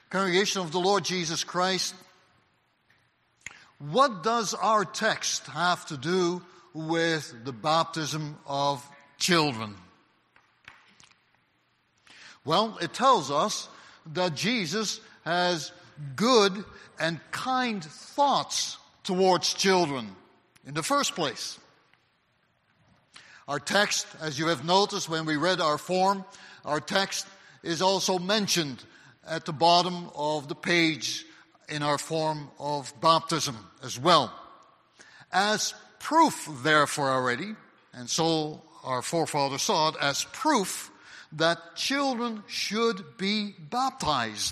Congregation of the Lord Jesus Christ, what does our text have to do with the baptism of children? Well, it tells us that Jesus has good and kind thoughts towards children in the first place. Our text, as you have noticed when we read our form, our text is also mentioned at the bottom of the page in our form of baptism as well. As proof, therefore, already, and so our forefathers saw it, as proof that children should be baptized.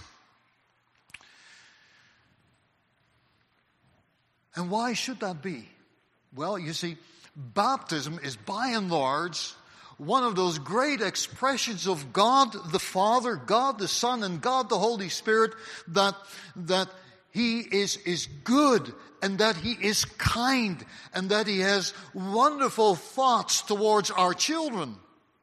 And why should that be? Well, you see, baptism is by and large one of those great expressions of God the Father, God the Son, and God the Holy Spirit, that He is good, and that He is kind, and that He has wonderful thoughts towards our children.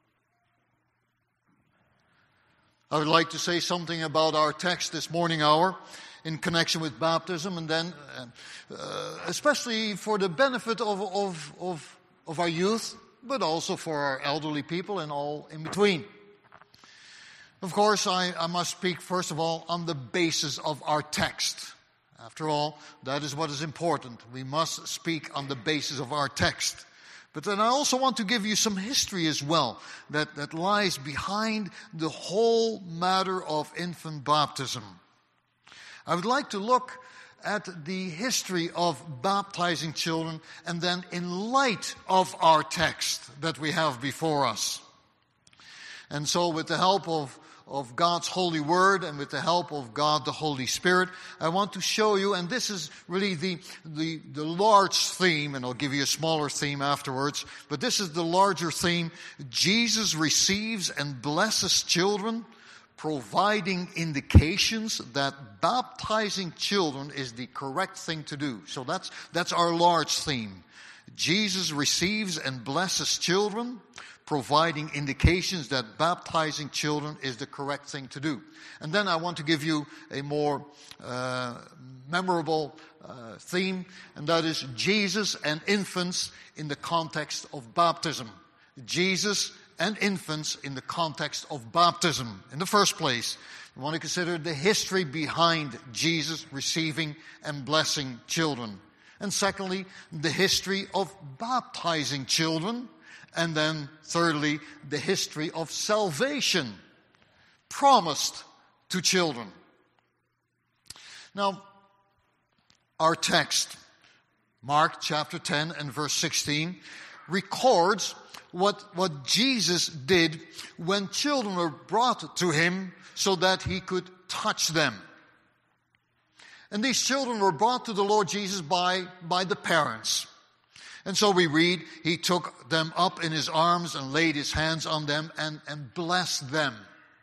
I would like to say something about our text this morning hour in connection with baptism, and then especially for the benefit of our youth, but also for our elderly people and all in between. Of course, I must speak first of all on the basis of our text. After all, that is what is important. We must speak on the basis of our text. But then I also want to give you some history as well that lies behind the whole matter of infant baptism. I would like to look at the history of baptizing children, and then in light of our text that we have before us. And so with the help of God's holy word and with the help of God the Holy Spirit, I want to show you, and this is really the large theme, and I'll give you a smaller theme afterwards, but this is the larger theme. Jesus receives and blesses children, providing indications that baptizing children is the correct thing to do. So that's our large theme. Jesus receives and blesses children, providing indications that baptizing children is the correct thing to do. And then I want to give you a more memorable theme, and that is Jesus and infants in the context of baptism. Jesus and infants in the context of baptism. In the first place, we want to consider the history behind Jesus receiving and blessing children. And secondly, the history of baptizing children. And then thirdly, the history of salvation promised to children. Now, our text, Mark chapter 10 and verse 16, records what Jesus did when children were brought to Him so that He could touch them. And these children were brought to the Lord Jesus by the parents. And so we read, He took them up in His arms and laid His hands on them and blessed them.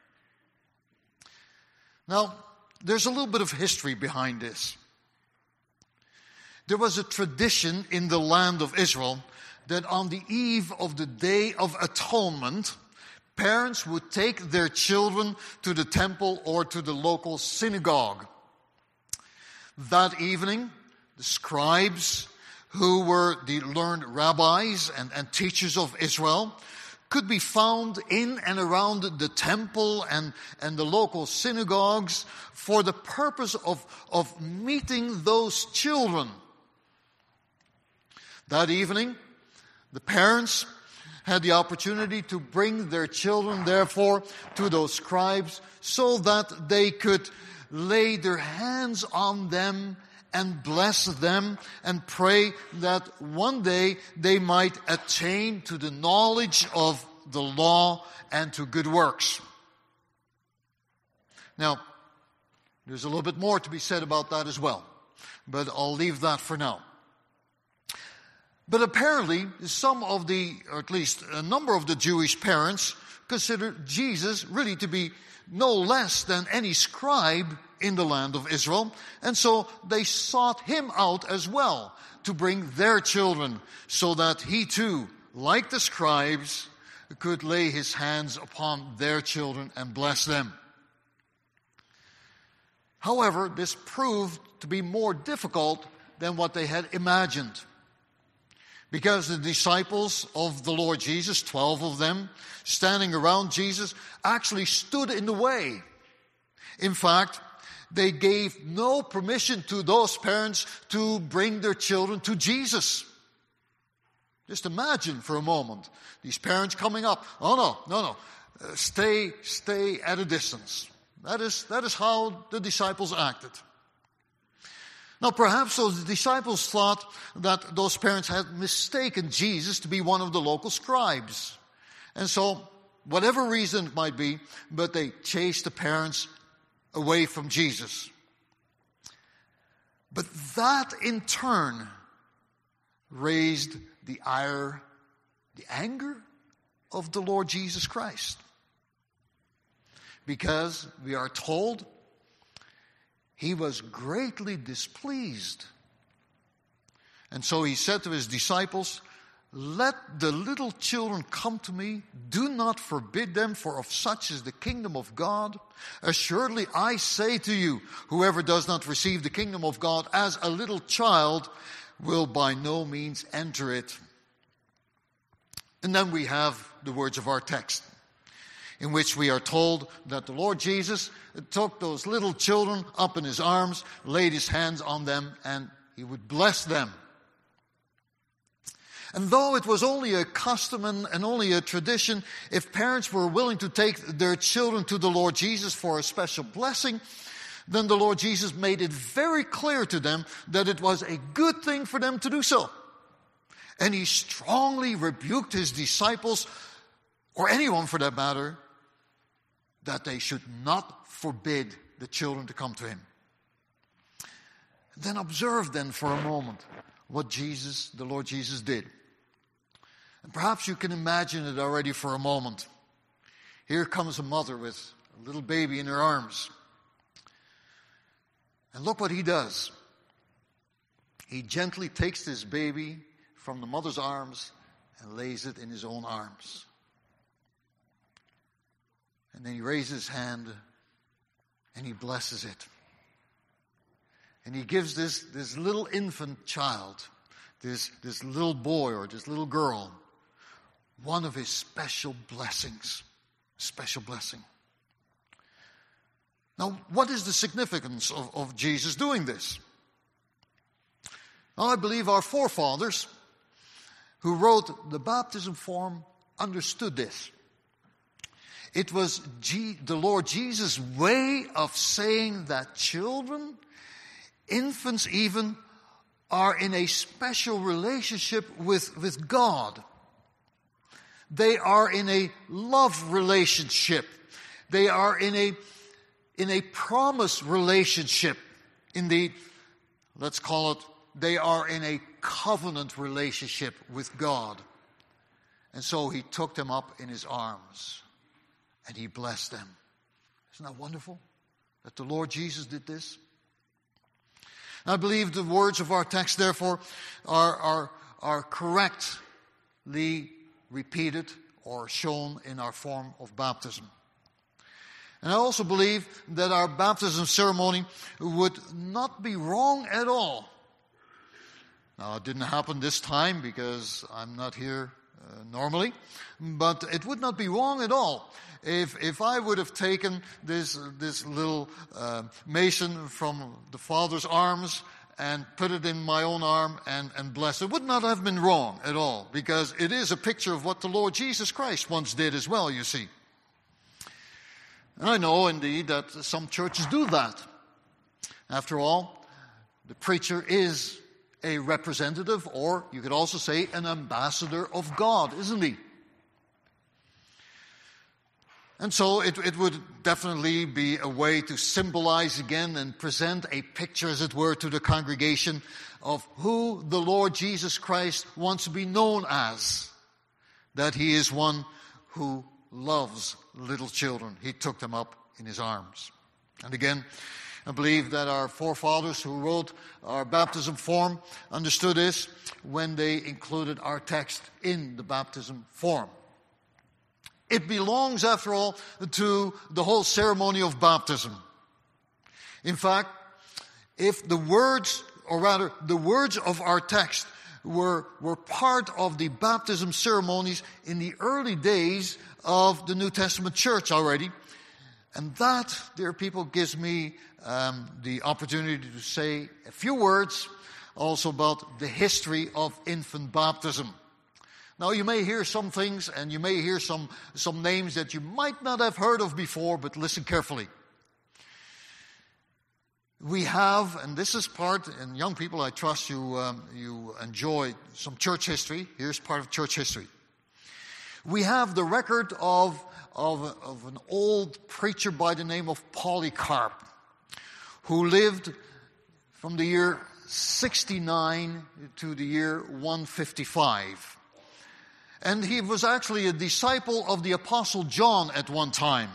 Now, there's a little bit of history behind this. There was a tradition in the land of Israel that on the eve of the Day of Atonement, parents would take their children to the temple or to the local synagogue. That evening, the scribes, who were the learned rabbis and teachers of Israel, could be found in and around the temple and the local synagogues for the purpose of meeting those children. That evening, the parents had the opportunity to bring their children, therefore, to those scribes so that they could lay their hands on them and bless them and pray that one day they might attain to the knowledge of the law and to good works. Now, there's a little bit more to be said about that as well, but I'll leave that for now. But apparently, some of the, or at least a number of the Jewish parents considered Jesus really to be no less than any scribe in the land of Israel. And so they sought him out as well to bring their children so that he too, like the scribes, could lay his hands upon their children and bless them. However, this proved to be more difficult than what they had imagined. Because the disciples of the Lord Jesus, 12 of them, standing around Jesus, actually stood in the way. In fact, they gave no permission to those parents to bring their children to Jesus. Just imagine for a moment these parents coming up. Oh, no. Stay at a distance. That is how the disciples acted. Now, perhaps those disciples thought that those parents had mistaken Jesus to be one of the local scribes. And so, whatever reason it might be, but they chased the parents away from Jesus. But that, in turn, raised the anger of the Lord Jesus Christ. Because we are told he was greatly displeased. And so he said to his disciples, "Let the little children come to me. Do not forbid them, for of such is the kingdom of God. Assuredly, I say to you, whoever does not receive the kingdom of God as a little child will by no means enter it." And then we have the words of our text, in which we are told that the Lord Jesus took those little children up in his arms, laid his hands on them, and he would bless them. And though it was only a custom and only a tradition, if parents were willing to take their children to the Lord Jesus for a special blessing, then the Lord Jesus made it very clear to them that it was a good thing for them to do so. And he strongly rebuked his disciples, or anyone for that matter, that they should not forbid the children to come to him. Then observe then for a moment what the Lord Jesus did. And perhaps you can imagine it already for a moment. Here comes a mother with a little baby in her arms. And look what he does. He gently takes this baby from the mother's arms and lays it in his own arms. And then he raises his hand and he blesses it. And he gives this little infant child, this little boy or this little girl, one of his special blessings. Special blessing. Now, what is the significance of Jesus doing this? Now, I believe our forefathers who wrote the baptism form understood this. It was the Lord Jesus' way of saying that children, infants even, are in a special relationship with God. They are in a love relationship. They are in a promise relationship. Indeed, let's call it, they are in a covenant relationship with God. And so he took them up in his arms and he blessed them. Isn't that wonderful that the Lord Jesus did this? I believe the words of our text, therefore, are correctly repeated or shown in our form of baptism. And I also believe that our baptism ceremony would not be wrong at all. Now, it didn't happen this time because I'm not here normally, but it would not be wrong at all if I would have taken this little mason from the Father's arms and put it in my own arm and bless it. It would not have been wrong at all, because it is a picture of what the Lord Jesus Christ once did as well, you see. And I know indeed that some churches do that. After all, the preacher is a representative, or you could also say an ambassador of God, isn't he? And so it would definitely be a way to symbolize again and present a picture, as it were, to the congregation of who the Lord Jesus Christ wants to be known as. That he is one who loves little children. He took them up in his arms. And again, I believe that our forefathers who wrote our baptism form understood this when they included our text in the baptism form. It belongs, after all, to the whole ceremony of baptism. In fact, if the words, or rather the words of our text were part of the baptism ceremonies in the early days of the New Testament church already. And that, dear people, gives me the opportunity to say a few words also about the history of infant baptism. Now, you may hear some things and you may hear some names that you might not have heard of before, but listen carefully. We have, and this is part, and young people, I trust you enjoy some church history. Here's part of church history. We have the record of an old preacher by the name of Polycarp, who lived from the year 69 to the year 155. And he was actually a disciple of the Apostle John at one time.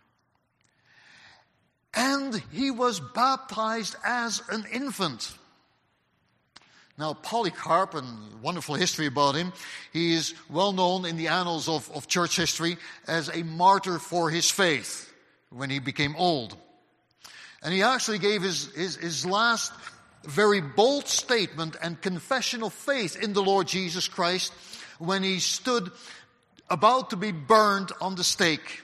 And he was baptized as an infant. Now, Polycarp, and wonderful history about him, he is well known in the annals of church history as a martyr for his faith when he became old. And he actually gave his last very bold statement and confession of faith in the Lord Jesus Christ when he stood about to be burned on the stake.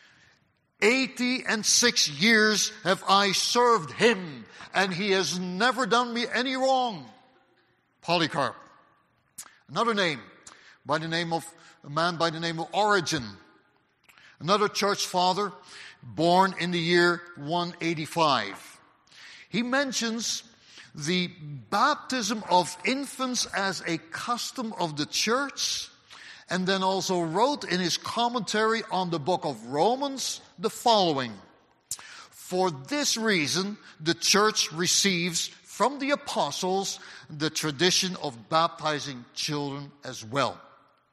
86 years have I served him, and he has never done me any wrong. Polycarp. Another name, a man by the name of Origen. Another church father, born in the year 185. He mentions the baptism of infants as a custom of the church, and then also wrote in his commentary on the book of Romans the following: for this reason, the church receives from the apostles the tradition of baptizing children as well.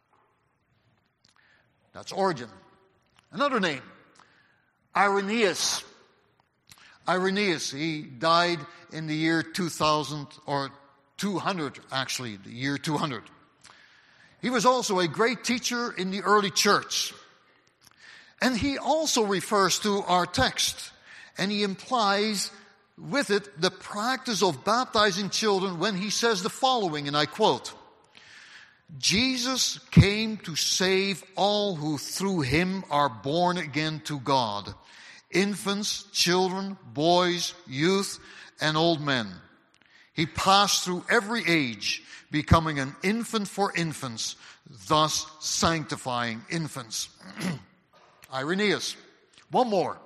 That's Origen. Another name, Irenaeus. Irenaeus, he died in the year 2000, or 200 actually, the year 200. He was also a great teacher in the early church. And he also refers to our text, and he implies with it the practice of baptizing children when he says the following, and I quote, Jesus came to save all who through him are born again to God, infants, children, boys, youth, and old men. He passed through every age, becoming an infant for infants, thus sanctifying infants. Irenaeus. One more.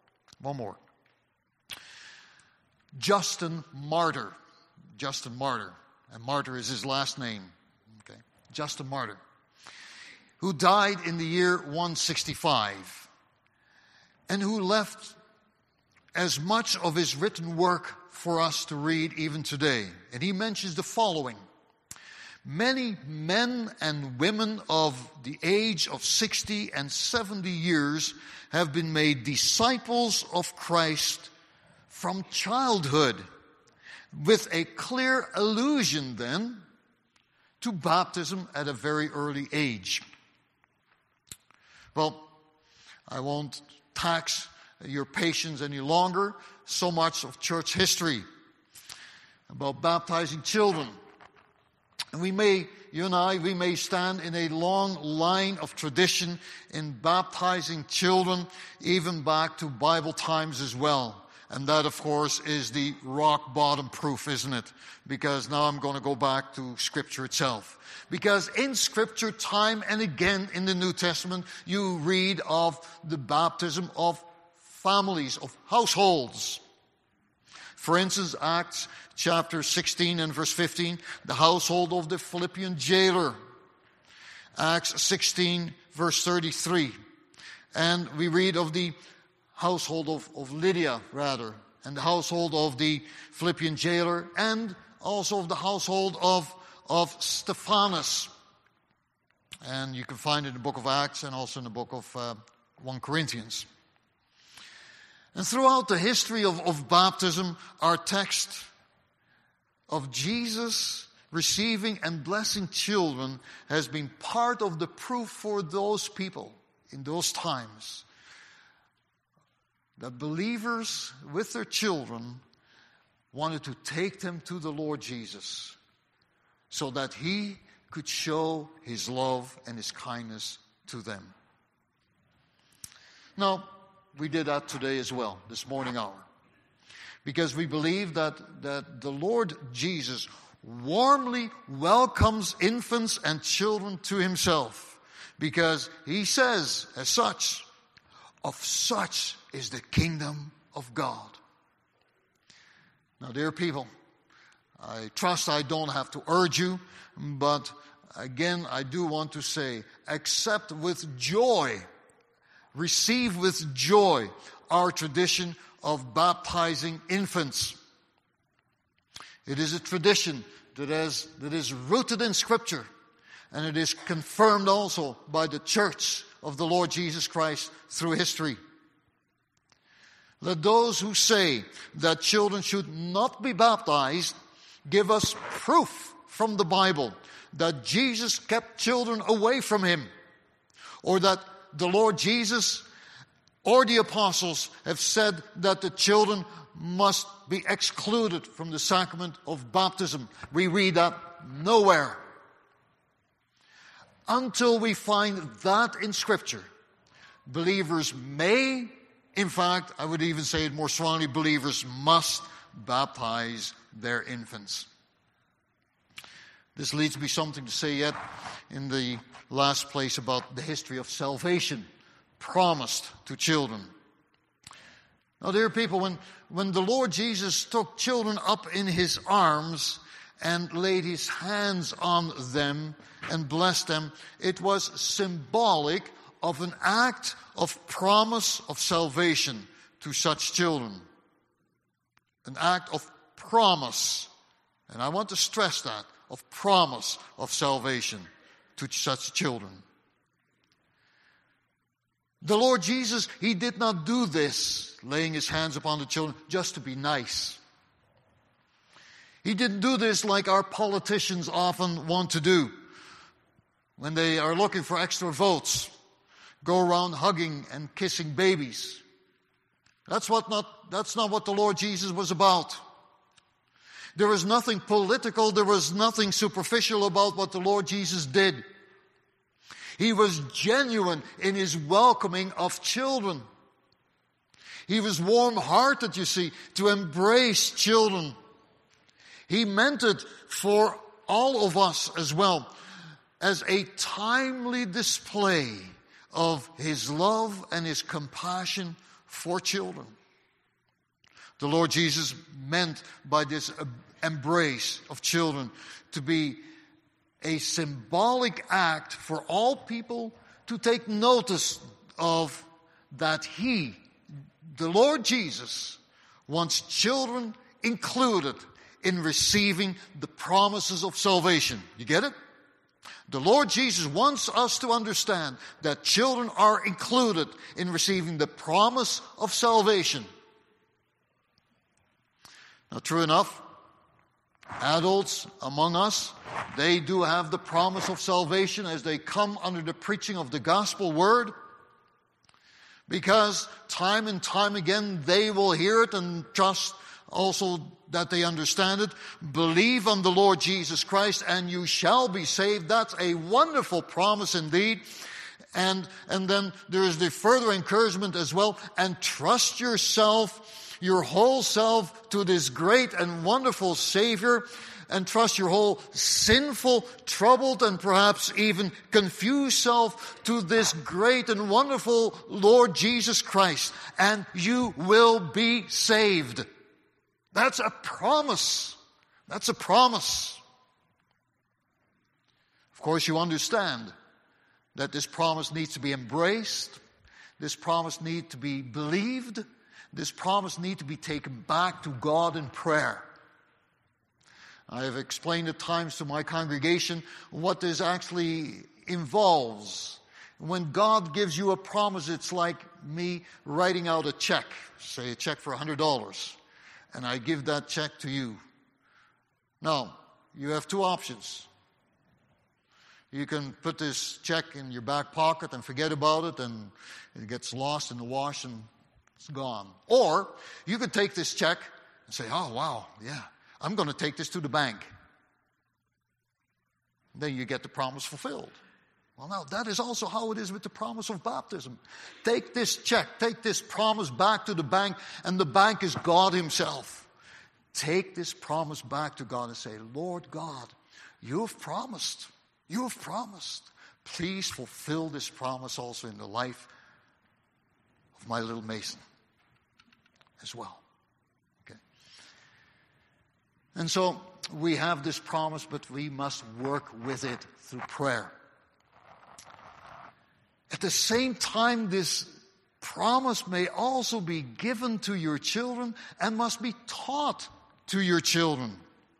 Justin Martyr. And Martyr is his last name. Okay. Justin Martyr. Who died in the year 165. And who left as much of his written work for us to read even today. And he mentions the following: many men and women of the age of 60 and 70 years have been made disciples of Christ from childhood, with a clear allusion then to baptism at a very early age. Well, I won't tax your patience any longer. So much of church history about baptizing children. And you and I, we may stand in a long line of tradition in baptizing children, even back to Bible times as well. And that, of course, is the rock bottom proof, isn't it? Because now I'm going to go back to Scripture itself. Because in Scripture, time and again in the New Testament, you read of the baptism of families, of households. For instance, Acts chapter 16 and verse 15, the household of the Philippian jailer. Acts 16 verse 33. And we read of the household of Lydia, rather, and the household of the Philippian jailer, and also of the household of Stephanus. And you can find it in the book of Acts and also in the book of 1 Corinthians. And throughout the history of baptism, our text of Jesus receiving and blessing children has been part of the proof for those people in those times that believers with their children wanted to take them to the Lord Jesus so that He could show His love and His kindness to them. Now, we did that today as well, this morning hour. Because we believe that the Lord Jesus warmly welcomes infants and children to Himself. Because He says, as such, of such is the kingdom of God. Now, dear people, I trust I don't have to urge you, but again, I do want to say, accept with joy, receive with joy our tradition of baptizing infants. It is a tradition that is rooted in Scripture, and it is confirmed also by the Church of the Lord Jesus Christ through history. Let those who say that children should not be baptized give us proof from the Bible that Jesus kept children away from Him, or that the Lord Jesus or the apostles have said that the children must be excluded from the sacrament of baptism. We read that nowhere. Until we find that in Scripture, believers may, in fact, I would even say it more strongly, believers must baptize their infants. This leads me something to say yet in the last place about the history of salvation promised to children. Now, dear people, when the Lord Jesus took children up in His arms and laid His hands on them and blessed them, it was symbolic of an act of promise of salvation to such children. An act of promise. And I want to stress that, of promise of salvation to such children. The Lord Jesus, He did not do this, laying His hands upon the children, just to be nice. He didn't do this like our politicians often want to do when they are looking for extra votes. Go around hugging and kissing babies. That's not what the Lord Jesus was about. There was nothing political, there was nothing superficial about what the Lord Jesus did. He was genuine in His welcoming of children. He was warm-hearted, you see, to embrace children. He meant it for all of us as well, as a timely display of His love and His compassion for children. The Lord Jesus meant by this embrace of children to be a symbolic act for all people to take notice of that He, the Lord Jesus, wants children included in receiving the promises of salvation. You get it? The Lord Jesus wants us to understand that children are included in receiving the promise of salvation. Now, true enough, adults among us, they do have the promise of salvation as they come under the preaching of the gospel word, because time and time again they will hear it and trust also that they understand it. Believe on the Lord Jesus Christ and you shall be saved. That's a wonderful promise indeed. And then there is the further encouragement as well. And trust yourself, your whole self, to this great and wonderful Savior. And trust your whole sinful, troubled, and perhaps even confused self to this great and wonderful Lord Jesus Christ. And you will be saved. That's a promise. That's a promise. Of course, you understand that this promise needs to be embraced. This promise needs to be believed. This promise needs to be taken back to God in prayer. I have explained at times to my congregation what this actually involves. When God gives you a promise, it's like me writing out a check, say a check for $100. And I give that check to you. Now, you have two options. You can put this check in your back pocket and forget about it, and it gets lost in the wash and It's gone. Or you could take this check and say, oh, wow, yeah, I'm going to take this to the bank. Then you get the promise fulfilled. Well, now, that is also how it is with the promise of baptism. Take this check, take this promise back to the bank, and the bank is God himself. Take this promise back to God and say, Lord God, you have promised. You have promised. Please fulfill this promise also in the life of my little Mason as well. Okay. And so we have this promise, but we must work with it through prayer. At the same time, this promise may also be given to your children and must be taught to your children.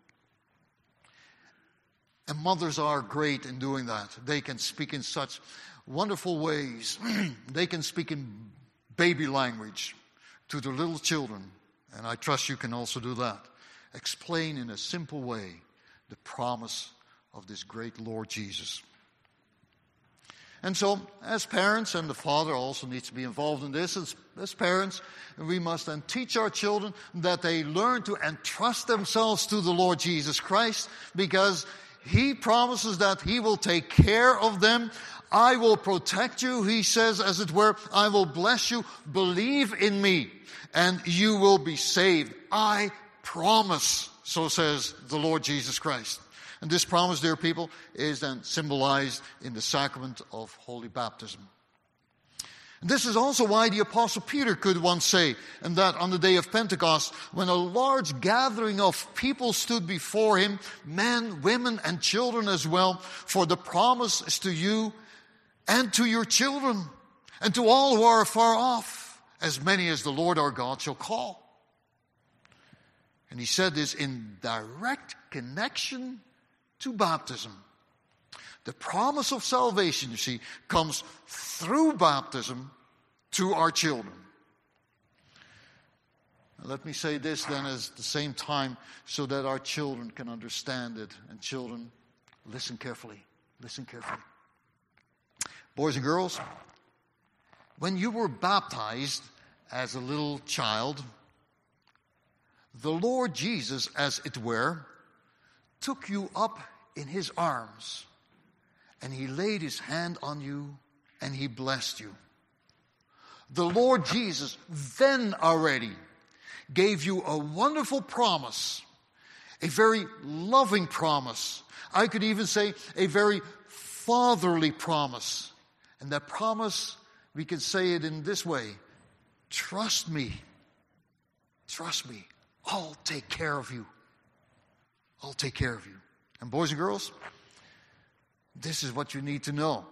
And mothers are great in doing that. They can speak in such wonderful ways. They can speak in baby language to their little children. And I trust you can also do that. Explain in a simple way the promise of this great Lord Jesus. And so, as parents, and the father also needs to be involved in this, as parents, we must then teach our children that they learn to entrust themselves to the Lord Jesus Christ, because he promises that he will take care of them. I will protect you, he says, as it were. I will bless you. Believe in me, and you will be saved. I promise, so says the Lord Jesus Christ. And this promise, dear people, is then symbolized in the sacrament of holy baptism. And this is also why the Apostle Peter could once say, and that on the day of Pentecost, when a large gathering of people stood before him, men, women, and children as well, for the promise is to you and to your children, and to all who are afar off, as many as the Lord our God shall call. And he said this in direct connection to baptism. The promise of salvation, you see, comes through baptism to our children. Now, let me say this then at the same time so that our children can understand it. And children, listen carefully. Listen carefully. Boys and girls, when you were baptized as a little child, the Lord Jesus, as it were, took you up in his arms, and he laid his hand on you, and he blessed you. The Lord Jesus then already gave you a wonderful promise, a very loving promise. I could even say a very fatherly promise. And that promise, we can say it in this way: trust me. Trust me. I'll take care of you. I'll take care of you. And boys and girls, this is what you need to know.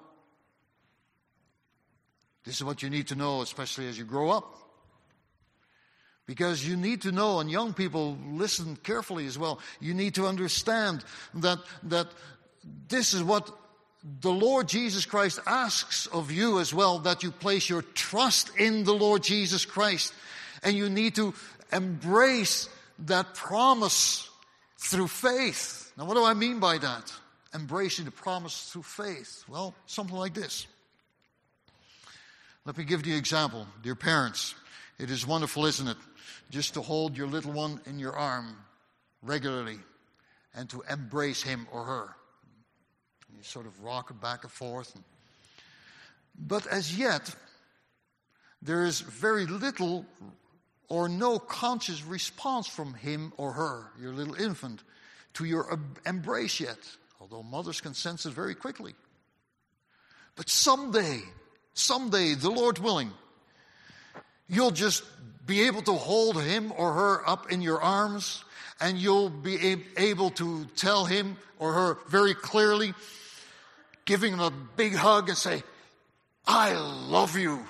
This is what you need to know, especially as you grow up. Because you need to know, and young people, listen carefully as well. You need to understand that this is what the Lord Jesus Christ asks of you as well, that you place your trust in the Lord Jesus Christ. And you need to embrace that promise through faith. Now, what do I mean by that? Embracing the promise through faith. Well, something like this. Let me give you an example. Dear parents, it is wonderful, isn't it, just to hold your little one in your arm regularly and to embrace him or her. You sort of rock it back and forth. But as yet, there is very little or no conscious response from him or her, your little infant, to your embrace yet, although mothers can sense it very quickly. But someday, the Lord willing, you'll just be able to hold him or her up in your arms, and you'll be able to tell him or her very clearly, giving him a big hug and say, I love you.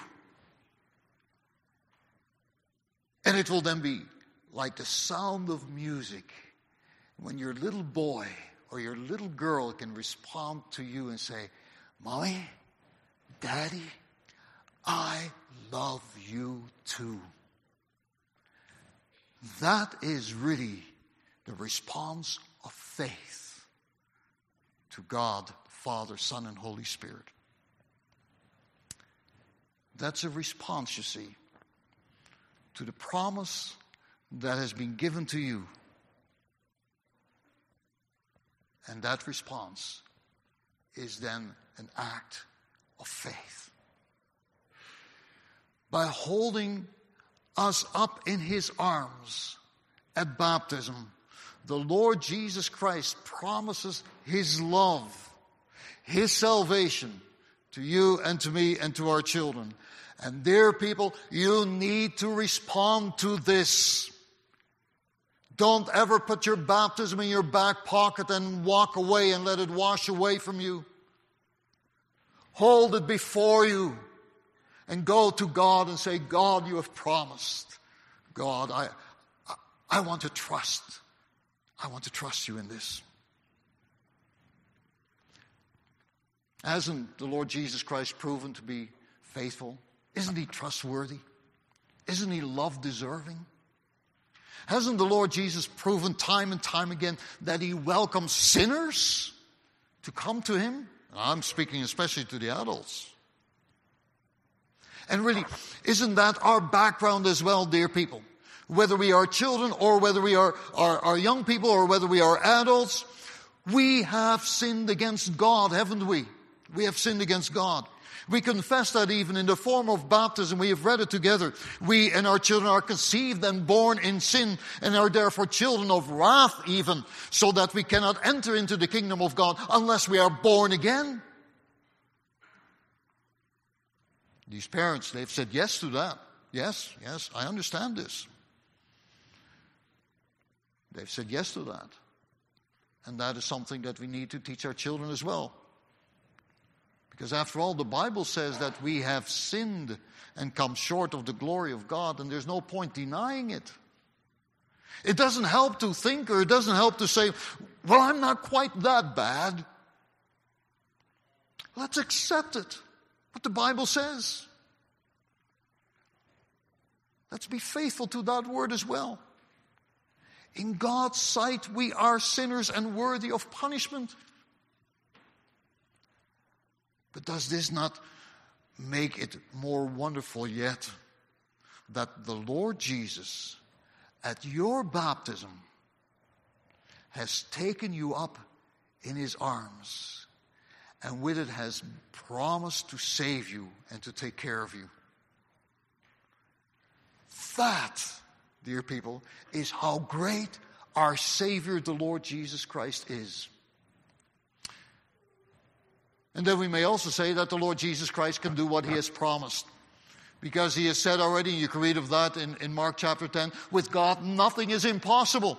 And it will then be like the sound of music when your little boy or your little girl can respond to you and say, Mommy, Daddy, I love you too. That is really the response of faith to God, Father, Son, and Holy Spirit. That's a response, you see. to the promise that has been given to you. And that response is then an act of faith. By holding us up in his arms at baptism, the Lord Jesus Christ promises his love, his salvation to you and to me and to our children. And dear people, you need to respond to this. Don't ever put your baptism in your back pocket and walk away and let it wash away from you. Hold it before you and go to God and say, God, you have promised. God, I want to trust. I want to trust you in this. Hasn't the Lord Jesus Christ proven to be faithful? Isn't he trustworthy? Isn't he love-deserving? Hasn't the Lord Jesus proven time and time again that he welcomes sinners to come to him? I'm speaking especially to the adults. And really, isn't that our background as well, dear people? Whether we are children or whether we are young people or whether we are adults, we have sinned against God, haven't we? We have sinned against God. We confess that even in the form of baptism. We have read it together. We and our children are conceived and born in sin and are therefore children of wrath even, so that we cannot enter into the kingdom of God unless we are born again. These parents, they've said yes to that. Yes, I understand this. They've said yes to that. And that is something that we need to teach our children as well. Because after all, the Bible says that we have sinned and come short of the glory of God, and there's no point denying it. It doesn't help to think, or it doesn't help to say, well, I'm not quite that bad. Let's accept it, what the Bible says. Let's be faithful to that word as well. In God's sight, we are sinners and worthy of punishment. But does this not make it more wonderful yet that the Lord Jesus, at your baptism, has taken you up in his arms, and with it has promised to save you and to take care of you? That, dear people, is how great our Savior, the Lord Jesus Christ, is. And then we may also say that the Lord Jesus Christ can do what he has promised. Because he has said already, and you can read of that in Mark chapter 10, with God nothing is impossible.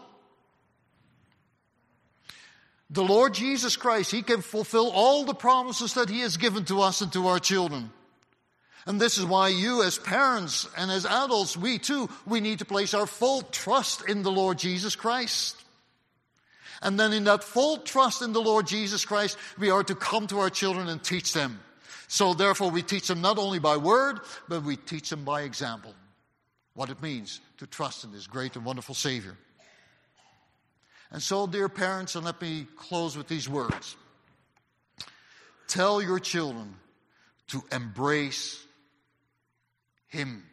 The Lord Jesus Christ, he can fulfill all the promises that he has given to us and to our children. And this is why you as parents and as adults, we need to place our full trust in the Lord Jesus Christ. And then in that full trust in the Lord Jesus Christ, we are to come to our children and teach them. So therefore we teach them not only by word, but we teach them by example. What it means to trust in this great and wonderful Savior. And so, dear parents, and let me close with these words. Tell your children to embrace him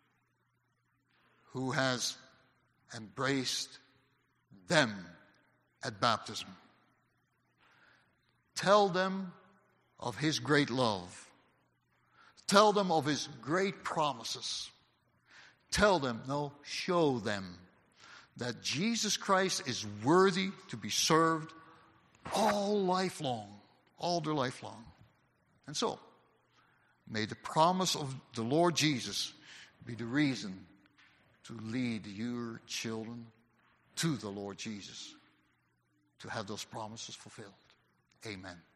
who has embraced them at baptism. Tell them of his great love. Tell them of his great promises. Show them that Jesus Christ is worthy to be served all their life long. And so, may the promise of the Lord Jesus be the reason to lead your children to the Lord Jesus, to have those promises fulfilled. Amen.